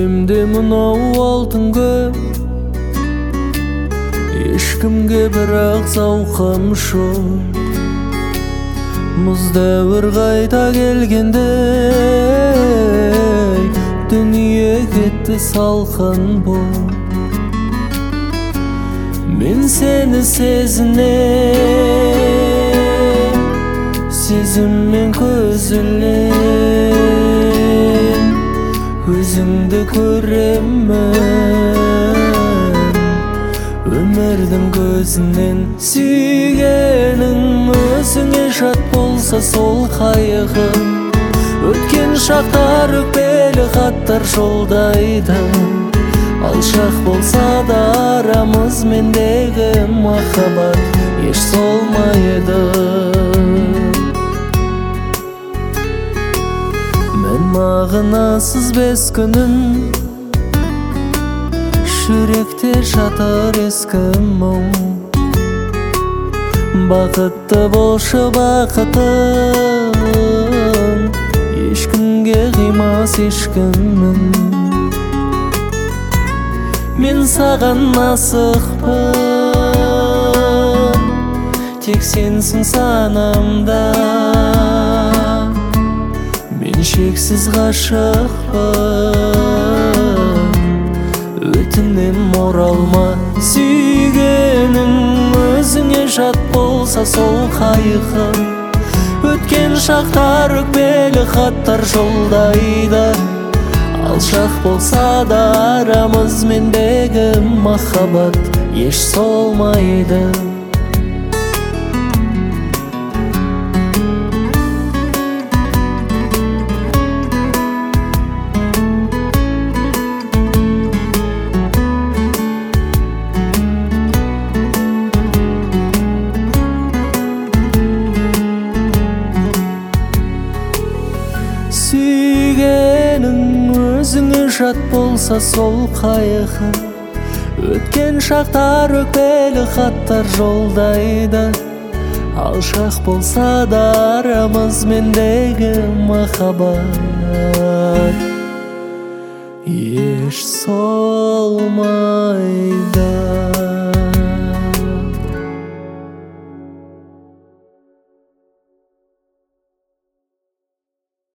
Эсимде мынау алтын көп, ешкімге бірақ зауқым жоқ. Мұз дәуір қайта келгендей, дүние кетті салқын боп. Мен сені сезінем, сезіммен көзілем, өзіңді көремін өмірдің көзінен. Сүйгенің өзіңе жат болса сол қайығым, өткен шақтар өкпелі хаттар жолдайды. Алшақ болса да арамыз мендегі махаббат еш солмайды. Мен мағынасыз бес күнін, жүректе жатыр ескі мұң. Бақытты болшы бақытым, ешкімге қимас ешкіммін. Мен саған асықпын, тек сенсің санамда. Мен шексіз ғашықпын, өтінем оралма. Сүйгенің өзіңе жат болса сол қайықым, өткен шақтар өкпелі хаттар жолдайды. Алшақ болса да арамыз мендегі махаббат еш солмайды. Сүйгенің өзіңе жат болса сол қайығы, өткен шақтар өкпелі хаттар жолдайды. Алшақ болса да арамыз мендегі махаббат еш солмайды.